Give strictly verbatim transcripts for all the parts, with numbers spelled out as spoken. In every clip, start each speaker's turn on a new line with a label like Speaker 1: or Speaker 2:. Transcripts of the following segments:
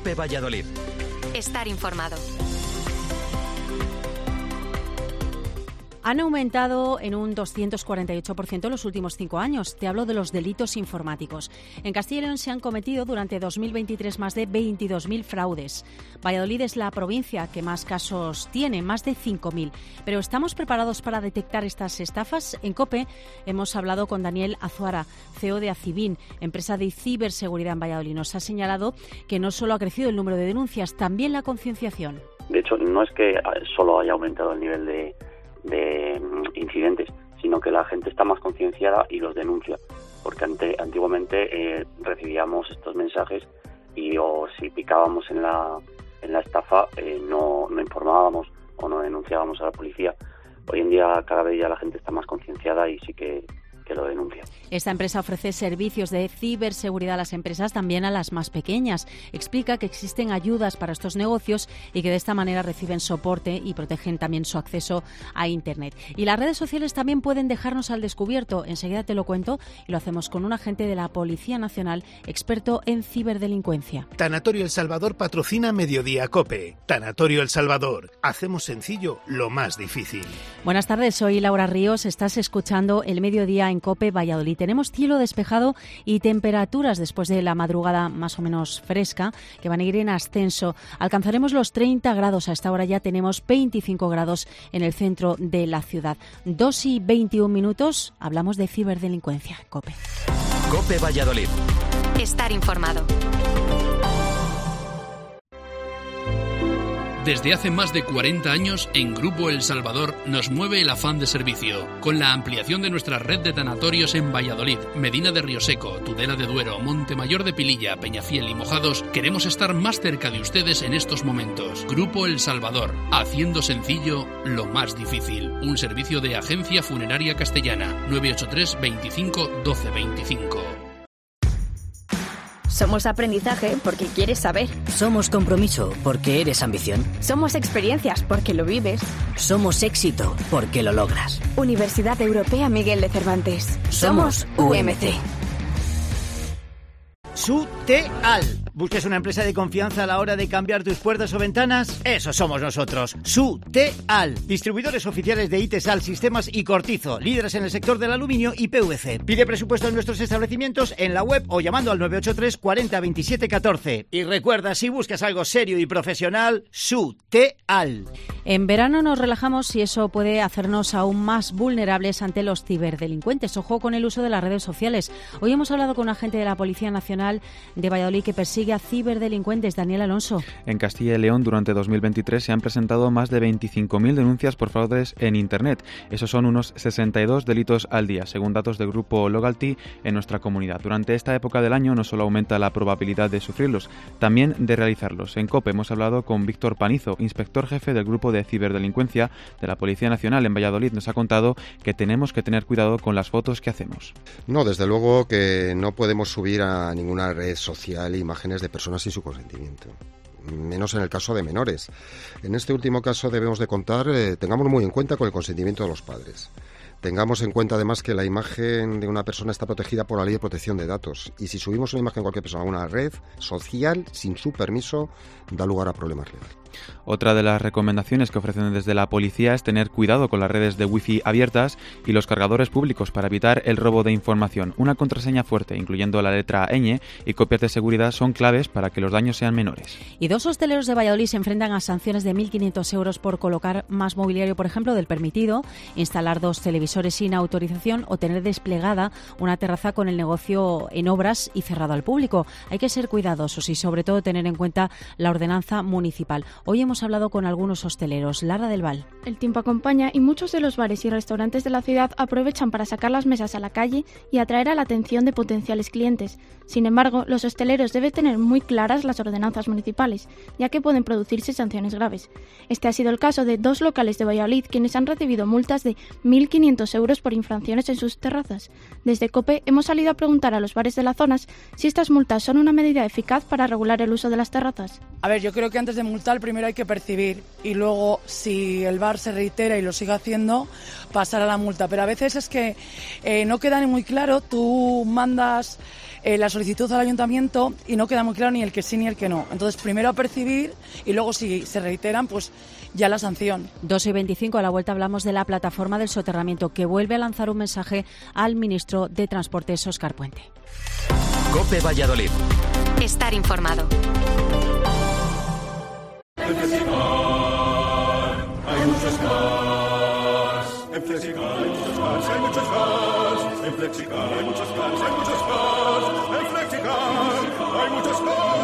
Speaker 1: COPE Valladolid.
Speaker 2: Estar informado.
Speaker 3: Han aumentado en un doscientos cuarenta y ocho por ciento en los últimos cinco años. Te hablo de los delitos informáticos. En Castilla y León se han cometido durante dos mil veintitrés más de veintidós mil fraudes. Valladolid es la provincia que más casos tiene, más de cinco mil. Pero ¿estamos preparados para detectar estas estafas? En COPE hemos hablado con Daniel Azuara, C E O de Acibin, empresa de ciberseguridad en Valladolid. Nos ha señalado que no solo ha crecido el número de denuncias, también la concienciación.
Speaker 4: De hecho, no es que solo haya aumentado el nivel de de incidentes, sino que la gente está más concienciada y los denuncia, porque ante, antiguamente eh, recibíamos estos mensajes y o si picábamos en la en la estafa eh, no, no informábamos o no denunciábamos a la policía. Hoy en día cada vez ya la gente está más concienciada y sí que que lo denuncia.
Speaker 3: Esta empresa ofrece servicios de ciberseguridad a las empresas, también a las más pequeñas. Explica que existen ayudas para estos negocios y que de esta manera reciben soporte y protegen también su acceso a Internet. Y las redes sociales también pueden dejarnos al descubierto. Enseguida te lo cuento y lo hacemos con un agente de la Policía Nacional, experto en ciberdelincuencia.
Speaker 5: Tanatorio El Salvador patrocina Mediodía COPE. Tanatorio El Salvador. Hacemos sencillo lo más difícil.
Speaker 3: Buenas tardes, soy Laura Ríos. Estás escuchando El Mediodía en COPE Valladolid. Tenemos cielo despejado y temperaturas después de la madrugada más o menos fresca que van a ir en ascenso. Alcanzaremos los treinta grados. A esta hora ya tenemos veinticinco grados en el centro de la ciudad. dos y veintiún minutos. Hablamos de ciberdelincuencia. COPE.
Speaker 1: COPE Valladolid.
Speaker 2: Estar informado.
Speaker 6: Desde hace más de cuarenta años, en Grupo El Salvador nos mueve el afán de servicio. Con la ampliación de nuestra red de tanatorios en Valladolid, Medina de Rioseco, Tudela de Duero, Montemayor de Pililla, Peñafiel y Mojados, queremos estar más cerca de ustedes en estos momentos. Grupo El Salvador, haciendo sencillo lo más difícil. Un servicio de Agencia Funeraria Castellana, nueve ocho tres, veinticinco, doce veinticinco.
Speaker 7: Somos aprendizaje porque quieres saber.
Speaker 8: Somos compromiso porque eres ambición.
Speaker 7: Somos experiencias porque lo vives.
Speaker 8: Somos éxito porque lo logras.
Speaker 7: Universidad Europea Miguel de Cervantes.
Speaker 8: Somos U M C.
Speaker 9: SUTEAL. ¿Buscas una empresa de confianza a la hora de cambiar tus puertas o ventanas? Eso somos nosotros. SUTEAL. Distribuidores oficiales de Itesal, Sistemas y Cortizo. Líderes en el sector del aluminio y P V C. Pide presupuesto en nuestros establecimientos en la web o llamando al nueve ocho tres, cuarenta, veintisiete, catorce. Y recuerda, si buscas algo serio y profesional, SUTEAL.
Speaker 3: En verano nos relajamos y eso puede hacernos aún más vulnerables ante los ciberdelincuentes. Ojo con el uso de las redes sociales. Hoy hemos hablado con un agente de la Policía Nacional de Valladolid que persigue a ciberdelincuentes. Daniel Alonso.
Speaker 10: En Castilla y León durante dos mil veintitrés se han presentado más de veinticinco mil denuncias por fraudes en Internet. Esos son unos sesenta y dos delitos al día, según datos del grupo Logalty en nuestra comunidad. Durante esta época del año no solo aumenta la probabilidad de sufrirlos, también de realizarlos. En COPE hemos hablado con Víctor Panizo, inspector jefe del grupo de ciberdelincuencia de la Policía Nacional en Valladolid. Nos ha contado que tenemos que tener cuidado con las fotos que hacemos.
Speaker 11: No, desde luego que no podemos subir a ninguna red social imágenes de personas sin su consentimiento, menos en el caso de menores. En este último caso debemos de contar, eh, tengamos muy en cuenta con el consentimiento de los padres. Tengamos en cuenta además que la imagen de una persona está protegida por la Ley de Protección de Datos y si subimos una imagen de cualquier persona a una red social sin su permiso da lugar a problemas legales.
Speaker 10: Otra de las recomendaciones que ofrecen desde la policía es tener cuidado con las redes de wifi abiertas y los cargadores públicos para evitar el robo de información. Una contraseña fuerte, incluyendo la letra ñ y copias de seguridad, son claves para que los daños sean menores.
Speaker 3: Y dos hosteleros de Valladolid se enfrentan a sanciones de mil quinientos euros por colocar más mobiliario, por ejemplo, del permitido, instalar dos televisores sin autorización o tener desplegada una terraza con el negocio en obras y cerrado al público. Hay que ser cuidadosos y sobre todo tener en cuenta la ordenanza municipal. Hoy hemos hablado con algunos hosteleros. Lara del Val.
Speaker 12: El tiempo acompaña y muchos de los bares y restaurantes de la ciudad aprovechan para sacar las mesas a la calle y atraer a la atención de potenciales clientes. Sin embargo, los hosteleros deben tener muy claras las ordenanzas municipales, ya que pueden producirse sanciones graves. Este ha sido el caso de dos locales de Valladolid quienes han recibido multas de mil quinientos euros por infracciones en sus terrazas. Desde COPE hemos salido a preguntar a los bares de las zonas si estas multas son una medida eficaz para regular el uso de las terrazas.
Speaker 13: A ver, yo creo que antes de multar primero hay que percibir y luego si el bar se reitera y lo sigue haciendo, pasar a la multa. Pero a veces es que eh, no queda ni muy claro, tú mandas eh, la solicitud al ayuntamiento y no queda muy claro ni el que sí ni el que no. Entonces, primero a percibir y luego si se reiteran, pues ya la sanción.
Speaker 3: dos y veinticinco, a la vuelta hablamos de la plataforma del soterramiento, que vuelve a lanzar un mensaje al ministro de Transportes, Óscar Puente.
Speaker 1: COPE Valladolid.
Speaker 2: Estar informado.
Speaker 14: En Flexicar hay muchos cars. En Flexicar hay muchos cars, hay muchos cars. En Flexicar hay muchos cars, hay muchos cars. En Flexicar hay muchos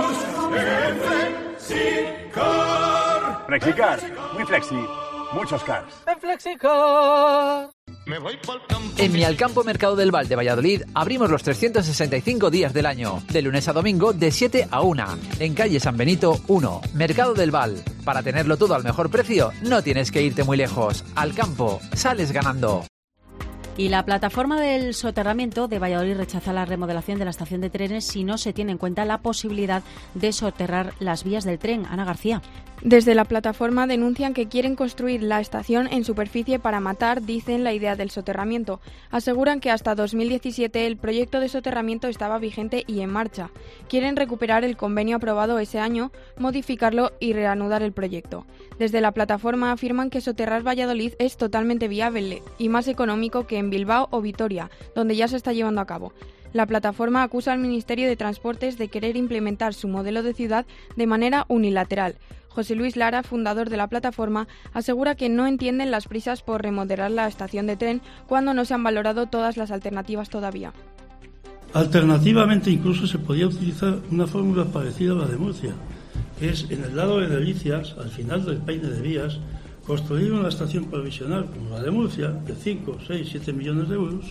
Speaker 14: cars. En Flexicar.
Speaker 15: Flexicar, muy flexi, muchos cars.
Speaker 16: En Flexicar.
Speaker 14: Me voy pa'l campo.
Speaker 16: En Mi Alcampo Mercado del Val de Valladolid abrimos los trescientos sesenta y cinco días del año, de lunes a domingo de siete a una, en calle San Benito uno, Mercado del Val. Para tenerlo todo al mejor precio, no tienes que irte muy lejos. Al campo, sales ganando.
Speaker 3: Y la plataforma del soterramiento de Valladolid rechaza la remodelación de la estación de trenes si no se tiene en cuenta la posibilidad de soterrar las vías del tren. Ana García.
Speaker 12: Desde la plataforma denuncian que quieren construir la estación en superficie para matar, dicen, la idea del soterramiento. Aseguran que hasta dos mil diecisiete el proyecto de soterramiento estaba vigente y en marcha. Quieren recuperar el convenio aprobado ese año, modificarlo y reanudar el proyecto. Desde la plataforma afirman que soterrar Valladolid es totalmente viable y más económico que en Bilbao o Vitoria, donde ya se está llevando a cabo. La plataforma acusa al Ministerio de Transportes de querer implementar su modelo de ciudad de manera unilateral. José Luis Lara, fundador de la plataforma, asegura que no entienden las prisas por remodelar la estación de tren cuando no se han valorado todas las alternativas todavía.
Speaker 17: Alternativamente, incluso se podía utilizar una fórmula parecida a la de Murcia, que es en el lado de Delicias, al final del peine de vías, construir una estación provisional como la de Murcia, de cinco, seis, siete millones de euros,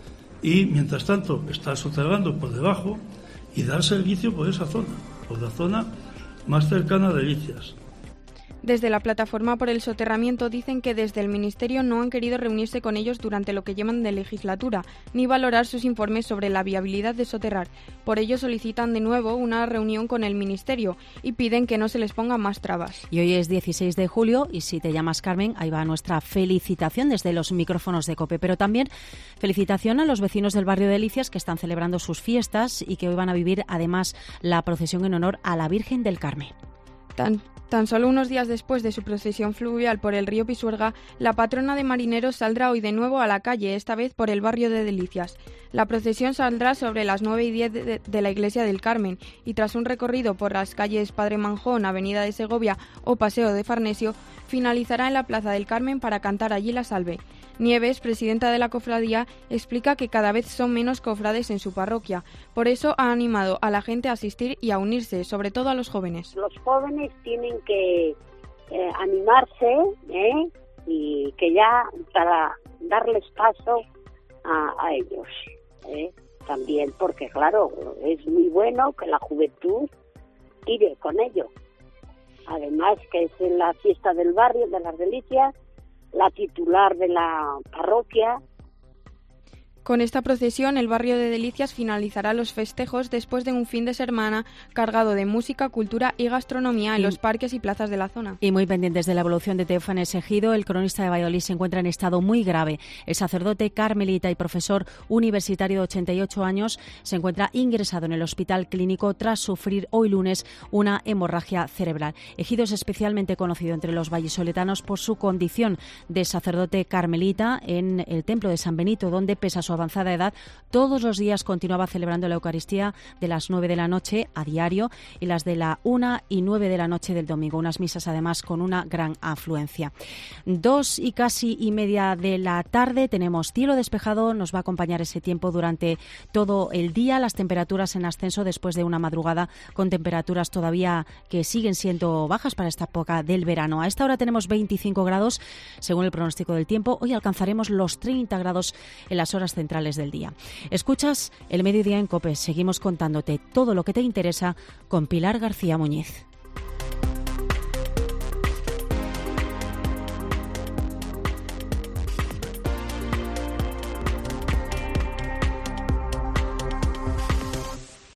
Speaker 17: y mientras tanto estar soterrando por debajo y dar servicio por esa zona, por la zona más cercana a Delicias.
Speaker 12: Desde la plataforma por el soterramiento dicen que desde el Ministerio no han querido reunirse con ellos durante lo que llevan de legislatura, ni valorar sus informes sobre la viabilidad de soterrar. Por ello solicitan de nuevo una reunión con el Ministerio y piden que no se les pongan más trabas.
Speaker 3: Y hoy es dieciséis de julio y si te llamas Carmen, ahí va nuestra felicitación desde los micrófonos de COPE, pero también felicitación a los vecinos del barrio de Delicias que están celebrando sus fiestas y que hoy van a vivir además la procesión en honor a la Virgen del Carmen.
Speaker 12: Tan, tan solo unos días después de su procesión fluvial por el río Pisuerga, la patrona de marineros saldrá hoy de nuevo a la calle, esta vez por el barrio de Delicias. La procesión saldrá sobre las nueve y diez de, de la iglesia del Carmen y tras un recorrido por las calles Padre Manjón, Avenida de Segovia o Paseo de Farnesio, finalizará en la Plaza del Carmen para cantar allí la salve. Nieves, presidenta de la cofradía, explica que cada vez son menos cofrades en su parroquia. Por eso ha animado a la gente a asistir y a unirse, sobre todo a los jóvenes.
Speaker 18: Los jóvenes tienen que eh, animarse ¿eh? y que ya para darles paso a, a ellos ¿eh? también, porque claro, es muy bueno que la juventud tire con ello. Además que es en la fiesta del barrio de las Delicias, la titular de la parroquia.
Speaker 12: Con esta procesión, el barrio de Delicias finalizará los festejos después de un fin de semana cargado de música, cultura y gastronomía en y, los parques y plazas de la zona.
Speaker 3: Y muy pendientes de la evolución de Teófanes Ejido, el cronista de Valladolid se encuentra en estado muy grave. El sacerdote carmelita y profesor universitario de ochenta y ocho años se encuentra ingresado en el hospital clínico tras sufrir hoy lunes una hemorragia cerebral. Ejido es especialmente conocido entre los vallisoletanos por su condición de sacerdote carmelita en el templo de San Benito, donde pese a su avanzada edad, todos los días continuaba celebrando la Eucaristía de las nueve de la noche a diario y las de la una y nueve de la noche del domingo. Unas misas además con una gran afluencia. Dos y casi y media de la tarde tenemos cielo despejado, nos va a acompañar ese tiempo durante todo el día. Las temperaturas en ascenso después de una madrugada con temperaturas todavía que siguen siendo bajas para esta época del verano. A esta hora tenemos veinticinco grados según el pronóstico del tiempo. Hoy alcanzaremos los treinta grados en las horas centrales del día. Escuchas El Mediodía en COPE. Seguimos contándote todo lo que te interesa con Pilar García Muñiz.